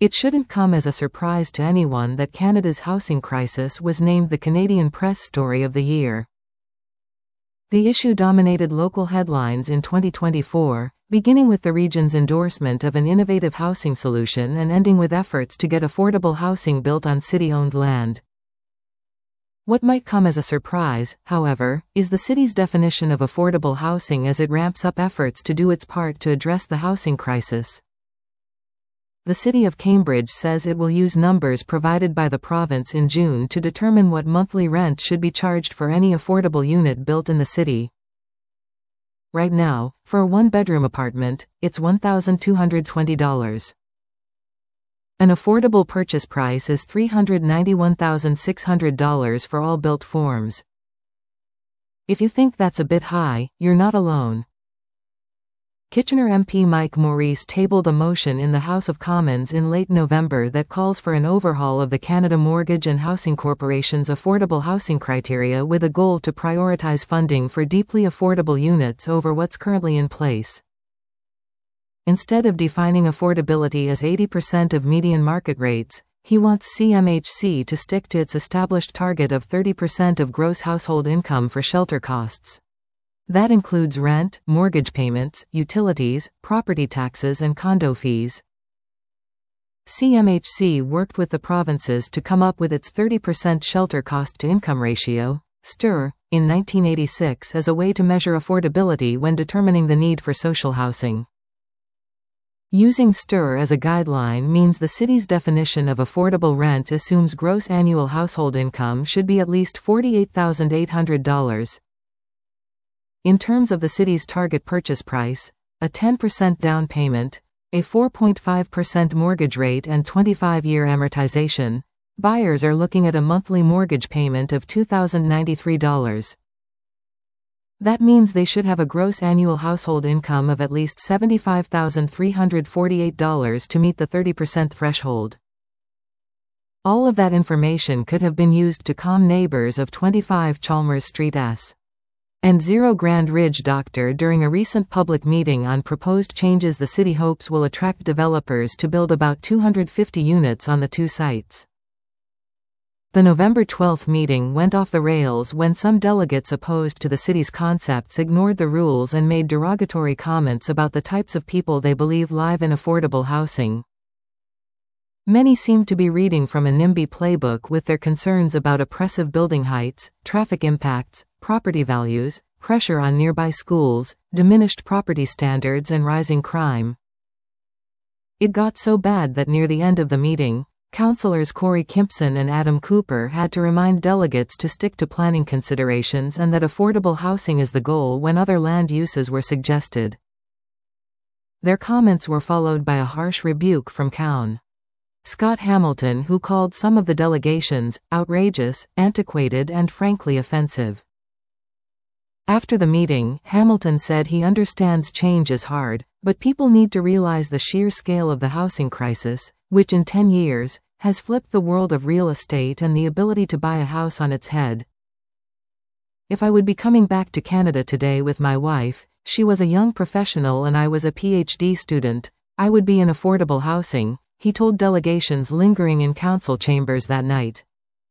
It shouldn't come as a surprise to anyone that Canada's housing crisis was named the Canadian Press Story of the Year. The issue dominated local headlines in 2024, beginning with the region's endorsement of an innovative housing solution and ending with efforts to get affordable housing built on city-owned land. What might come as a surprise, however, is the city's definition of affordable housing as it ramps up efforts to do its part to address the housing crisis. The City of Cambridge says it will use numbers provided by the province in June to determine what monthly rent should be charged for any affordable unit built in the city. Right now, for a one-bedroom apartment, it's $1,220. An affordable purchase price is $391,600 for all built forms. If you think that's a bit high, you're not alone. Kitchener MP Mike Maurice tabled a motion in the House of Commons in late November that calls for an overhaul of the Canada Mortgage and Housing Corporation's affordable housing criteria with a goal to prioritize funding for deeply affordable units over what's currently in place. Instead of defining affordability as 80% of median market rates, he wants CMHC to stick to its established target of 30% of gross household income for shelter costs. That includes rent, mortgage payments, utilities, property taxes and condo fees. CMHC worked with the provinces to come up with its 30% shelter cost-to-income ratio, STIR, in 1986 as a way to measure affordability when determining the need for social housing. Using STIR as a guideline means the city's definition of affordable rent assumes gross annual household income should be at least $48,800. In terms of the city's target purchase price, a 10% down payment, a 4.5% mortgage rate and 25-year amortization, buyers are looking at a monthly mortgage payment of $2,093. That means they should have a gross annual household income of at least $75,348 to meet the 30% threshold. All of that information could have been used to calm neighbors of 25 Chalmers Street S. and 0 Grand Ridge Doctor during a recent public meeting on proposed changes the city hopes will attract developers to build about 250 units on the two sites. The November 12 meeting went off the rails when some delegates opposed to the city's concepts ignored the rules and made derogatory comments about the types of people they believe live in affordable housing. Many seemed to be reading from a NIMBY playbook with their concerns about oppressive building heights, traffic impacts, property values, pressure on nearby schools, diminished property standards and rising crime. It got so bad that near the end of the meeting, Councillors Corey Kimpson and Adam Cooper had to remind delegates to stick to planning considerations and that affordable housing is the goal when other land uses were suggested. Their comments were followed by a harsh rebuke from COUN. Scott Hamilton, who called some of the delegations outrageous, antiquated and frankly offensive. After the meeting, Hamilton said he understands change is hard, but people need to realize the sheer scale of the housing crisis, which in 10 years, has flipped the world of real estate and the ability to buy a house on its head. If I would be coming back to Canada today with my wife, she was a young professional and I was a PhD student, I would be in affordable housing, he told delegations lingering in council chambers that night.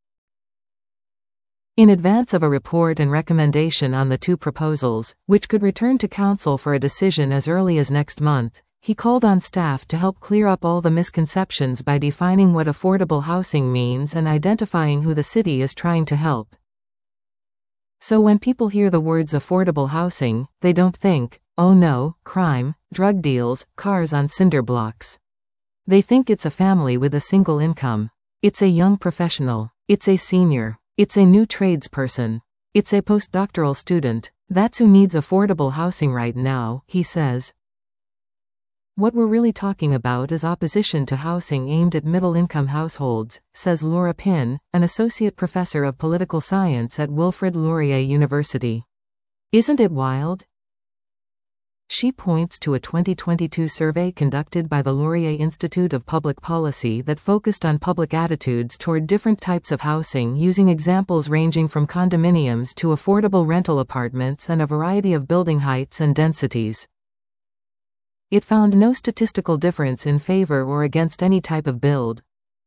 In advance of a report and recommendation on the two proposals, which could return to council for a decision as early as next month, he called on staff to help clear up all the misconceptions by defining what affordable housing means and identifying who the city is trying to help. So when people hear the words affordable housing, they don't think, oh no, crime, drug deals, cars on cinder blocks. They think it's a family with a single income. It's a young professional. It's a senior. It's a new tradesperson. It's a postdoctoral student. That's who needs affordable housing right now, he says. What we're really talking about is opposition to housing aimed at middle-income households, says Laura Pinn, an associate professor of political science at Wilfrid Laurier University. Isn't it wild? She points to a 2022 survey conducted by the Laurier Institute of Public Policy that focused on public attitudes toward different types of housing using examples ranging from condominiums to affordable rental apartments and a variety of building heights and densities. It found no statistical difference in favor or against any type of build.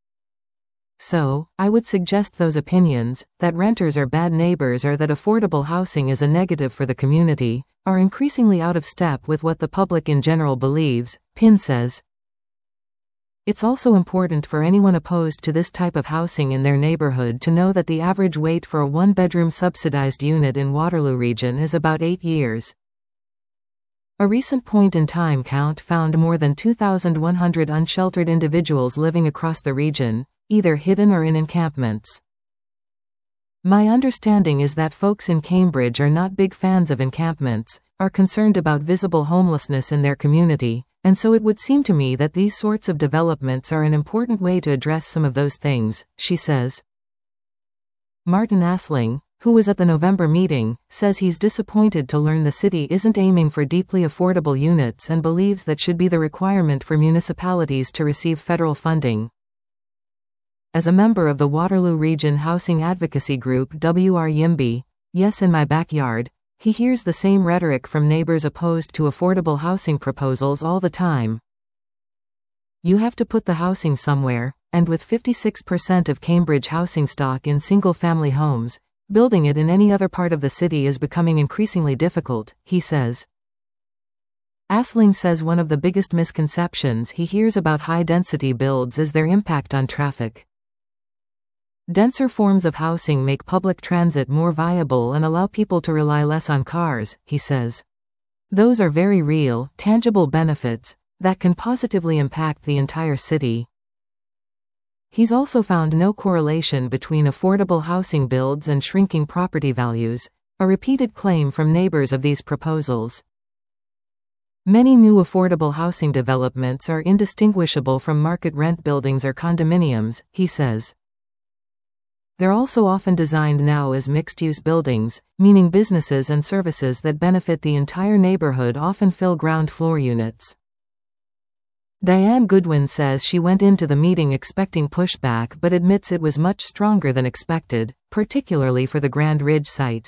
So, I would suggest those opinions, that renters are bad neighbors or that affordable housing is a negative for the community, are increasingly out of step with what the public in general believes, Pin says. It's also important for anyone opposed to this type of housing in their neighborhood to know that the average wait for a one-bedroom subsidized unit in Waterloo region is about 8 years. A recent point-in-time count found more than 2,100 unsheltered individuals living across the region, either hidden or in encampments. My understanding is that folks in Cambridge are not big fans of encampments, are concerned about visible homelessness in their community, and so it would seem to me that these sorts of developments are an important way to address some of those things, she says. Martin Asling, who was at the November meeting, says he's disappointed to learn the city isn't aiming for deeply affordable units and believes that should be the requirement for municipalities to receive federal funding. As a member of the Waterloo Region Housing Advocacy Group W.R. Yimby, Yes in My Backyard, he hears the same rhetoric from neighbors opposed to affordable housing proposals all the time. You have to put the housing somewhere, and with 56% of Cambridge housing stock in single-family homes, building it in any other part of the city is becoming increasingly difficult, he says. Asling says one of the biggest misconceptions he hears about high-density builds is their impact on traffic. Denser forms of housing make public transit more viable and allow people to rely less on cars, he says. Those are very real, tangible benefits that can positively impact the entire city. He's also found no correlation between affordable housing builds and shrinking property values, a repeated claim from neighbors of these proposals. Many new affordable housing developments are indistinguishable from market rent buildings or condominiums, he says. They're also often designed now as mixed-use buildings, meaning businesses and services that benefit the entire neighborhood often fill ground floor units. Diane Goodwin says she went into the meeting expecting pushback but admits it was much stronger than expected, particularly for the Grand Ridge site.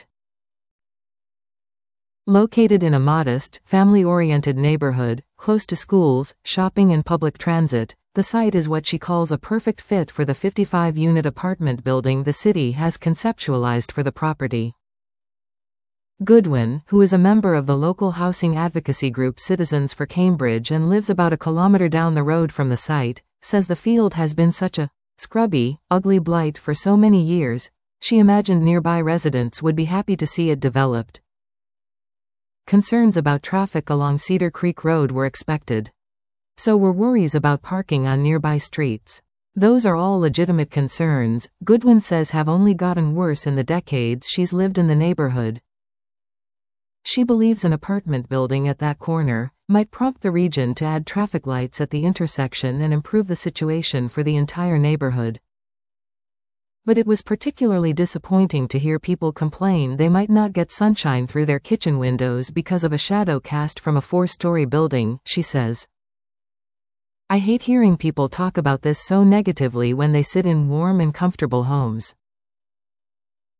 Located in a modest, family-oriented neighborhood, close to schools, shopping and public transit, the site is what she calls a perfect fit for the 55-unit apartment building the city has conceptualized for the property. Goodwin, who is a member of the local housing advocacy group Citizens for Cambridge and lives about a kilometer down the road from the site, says the field has been such a scrubby, ugly blight for so many years, she imagined nearby residents would be happy to see it developed. Concerns about traffic along Cedar Creek Road were expected. So were worries about parking on nearby streets. Those are all legitimate concerns, Goodwin says have only gotten worse in the decades she's lived in the neighborhood. She believes an apartment building at that corner might prompt the region to add traffic lights at the intersection and improve the situation for the entire neighborhood. But it was particularly disappointing to hear people complain they might not get sunshine through their kitchen windows because of a shadow cast from a 4-story building, she says. I hate hearing people talk about this so negatively when they sit in warm and comfortable homes.